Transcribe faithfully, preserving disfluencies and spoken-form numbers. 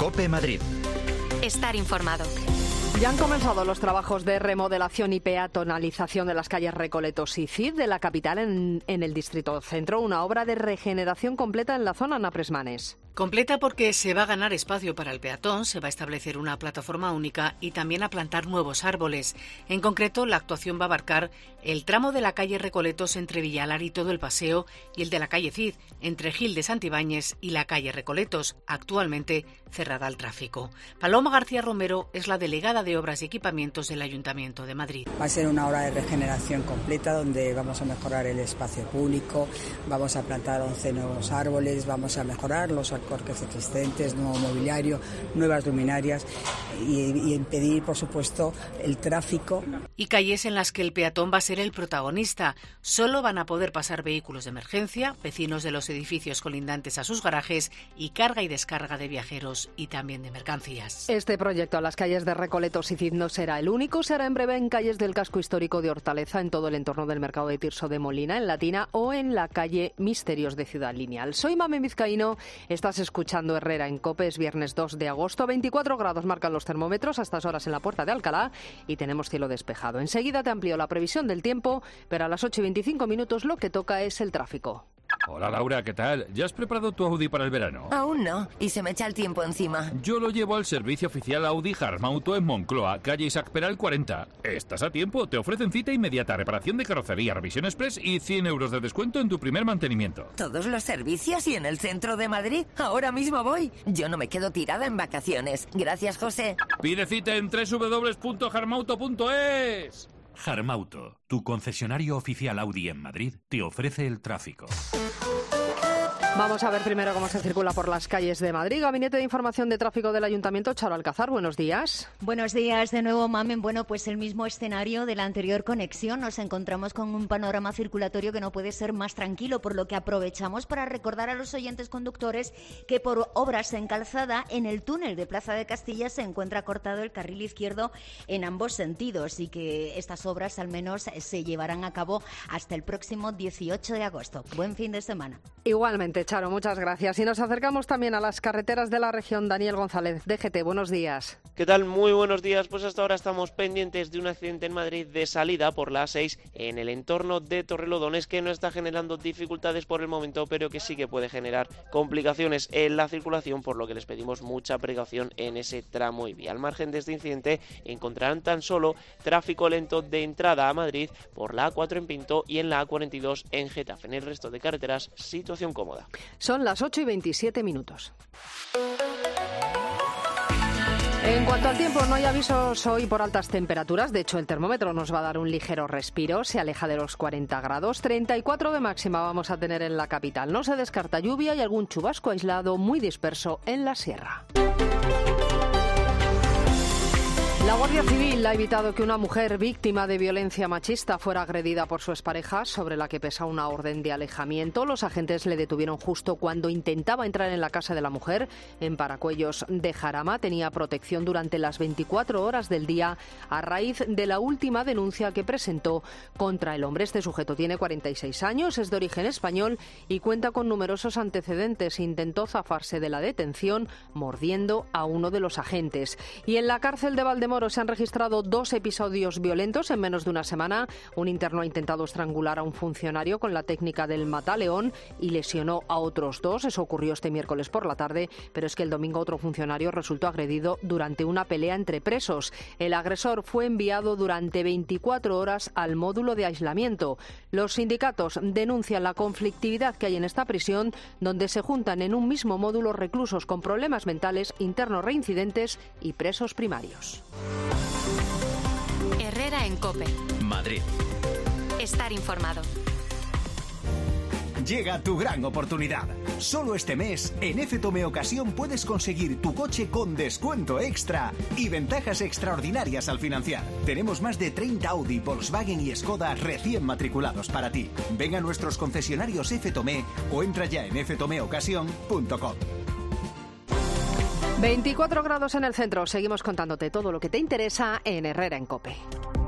COPE Madrid. Estar informado. Ya han comenzado los trabajos de remodelación y peatonalización de las calles Recoletos y Cid de la capital en, en el Distrito Centro, una obra de regeneración completa en la zona, Ana Presmanes. Completa porque se va a ganar espacio para el peatón, se va a establecer una plataforma única y también a plantar nuevos árboles. En concreto, la actuación va a abarcar el tramo de la calle Recoletos entre Villalar y todo el paseo y el de la calle Cid entre Gil de Santibáñez y la calle Recoletos, actualmente cerrada al tráfico. Paloma García Romero es la delegada de Obras y Equipamientos del Ayuntamiento de Madrid. Va a ser una obra de regeneración completa donde vamos a mejorar el espacio público, vamos a plantar once nuevos árboles, vamos a mejorar los alcorques existentes, nuevo mobiliario, nuevas luminarias y, y impedir, por supuesto, el tráfico. Y calles en las que el peatón va a ser el protagonista. Solo van a poder pasar vehículos de emergencia, vecinos de los edificios colindantes a sus garajes y carga y descarga de viajeros y también de mercancías. Este proyecto a las calles de Recoletos y Cid no será el único, será en breve en calles del casco histórico de Hortaleza, en todo el entorno del mercado de Tirso de Molina, en Latina o en la calle Misterios de Ciudad Lineal. Soy Mame Vizcaíno, estás escuchando Herrera en COPE, es viernes dos de agosto, veinticuatro grados marcan los termómetros a estas horas en la Puerta de Alcalá y tenemos cielo despejado. Enseguida te amplío la previsión del tiempo, pero a las ocho y veinticinco minutos lo que toca es el tráfico. Hola Laura, ¿qué tal? ¿Ya has preparado tu Audi para el verano? Aún no, y se me echa el tiempo encima. Yo lo llevo al servicio oficial Audi Harmauto en Moncloa, calle Isaac Peral cuarenta. Estás a tiempo, te ofrecen cita inmediata, reparación de carrocería, revisión express y cien euros de descuento en tu primer mantenimiento. ¿Todos los servicios y en el centro de Madrid? Ahora mismo voy. Yo no me quedo tirada en vacaciones. Gracias, José. Pide cita en doble u doble u doble u punto harmauto punto es. Harmauto, tu concesionario oficial Audi en Madrid, te ofrece el tráfico. Vamos a ver primero cómo se circula por las calles de Madrid. Gabinete de Información de Tráfico del Ayuntamiento, Charo Alcázar, buenos días. Buenos días de nuevo, Mamen. Bueno, pues el mismo escenario de la anterior conexión. Nos encontramos con un panorama circulatorio que no puede ser más tranquilo, por lo que aprovechamos para recordar a los oyentes conductores que por obras en calzada, en el túnel de Plaza de Castilla se encuentra cortado el carril izquierdo en ambos sentidos y que estas obras al menos se llevarán a cabo hasta el próximo dieciocho de agosto. Buen fin de semana. Igualmente, Charo, muchas gracias. Y nos acercamos también a las carreteras de la región. Daniel González, D G T, buenos días. ¿Qué tal? Muy buenos días. Pues hasta ahora estamos pendientes de un accidente en Madrid de salida por la A seis en el entorno de Torrelodones, que no está generando dificultades por el momento, pero que sí que puede generar complicaciones en la circulación, por lo que les pedimos mucha precaución en ese tramo y vía. Al margen de este incidente encontrarán tan solo tráfico lento de entrada a Madrid por la A cuatro en Pinto y en la A cuarenta y dos en Getafe. En el resto de carreteras, situación cómoda. Son las ocho y veintisiete minutos. En cuanto al tiempo, no hay avisos hoy por altas temperaturas. De hecho, el termómetro nos va a dar un ligero respiro. Se aleja de los cuarenta grados. treinta y cuatro de máxima vamos a tener en la capital. No se descarta lluvia y algún chubasco aislado muy disperso en la sierra. La Guardia Civil ha evitado que una mujer víctima de violencia machista fuera agredida por su expareja, sobre la que pesa una orden de alejamiento. Los agentes le detuvieron justo cuando intentaba entrar en la casa de la mujer en Paracuellos de Jarama. Tenía protección durante las veinticuatro horas del día a raíz de la última denuncia que presentó contra el hombre. Este sujeto tiene cuarenta y seis años, es de origen español y cuenta con numerosos antecedentes. Intentó zafarse de la detención mordiendo a uno de los agentes. Y en la cárcel de Valdemoro se han registrado dos episodios violentos en menos de una semana. Un interno ha intentado estrangular a un funcionario con la técnica del mataleón y lesionó a otros dos. Eso ocurrió este miércoles por la tarde, pero es que el domingo otro funcionario resultó agredido durante una pelea entre presos. El agresor fue enviado durante veinticuatro horas al módulo de aislamiento. Los sindicatos denuncian la conflictividad que hay en esta prisión, donde se juntan en un mismo módulo reclusos con problemas mentales, internos reincidentes y presos primarios. Herrera en COPE. Madrid. Estar informado. Llega tu gran oportunidad. Solo este mes, en F Tome Ocasión puedes conseguir tu coche con descuento extra y ventajas extraordinarias al financiar. Tenemos más de treinta Audi, Volkswagen y Skoda recién matriculados para ti. Ven a nuestros concesionarios F Tome o entra ya en f tome ocasión punto com. veinticuatro grados en el centro. Seguimos contándote todo lo que te interesa en Herrera en COPE.